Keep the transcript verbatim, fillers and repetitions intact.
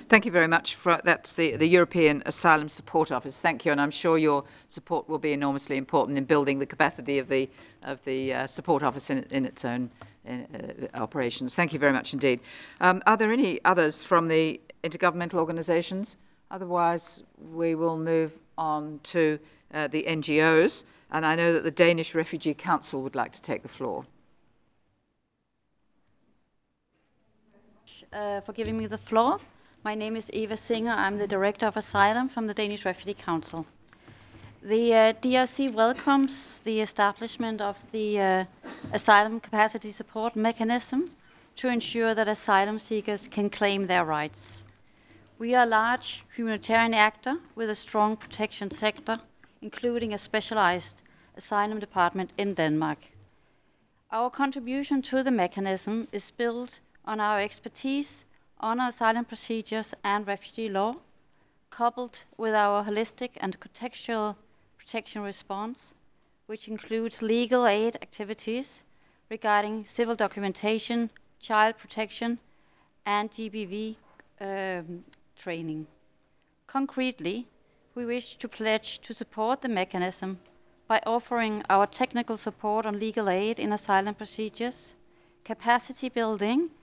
Thank you very much. For, that's the, the European Asylum Support Office. Thank you, and I'm sure your support will be enormously important in building the capacity of the of the uh, support office in, in its own in, uh, operations. Thank you very much indeed. Um, are there any others from the intergovernmental organisations? Otherwise, we will move on to uh, the N G Os, and I know that the Danish Refugee Council would like to take the floor. Uh, for giving me the floor. My name is Eva Singer. I'm the Director of Asylum from the Danish Refugee Council. The uh, D R C welcomes the establishment of the uh, Asylum Capacity Support Mechanism to ensure that asylum seekers can claim their rights. We are a large humanitarian actor with a strong protection sector, including a specialized asylum department in Denmark. Our contribution to the mechanism is built on our expertise on asylum procedures and refugee law, coupled with our holistic and contextual protection response, which includes legal aid activities regarding civil documentation, child protection, and G B V um, training. Concretely, we wish to pledge to support the mechanism by offering our technical support on legal aid in asylum procedures, capacity building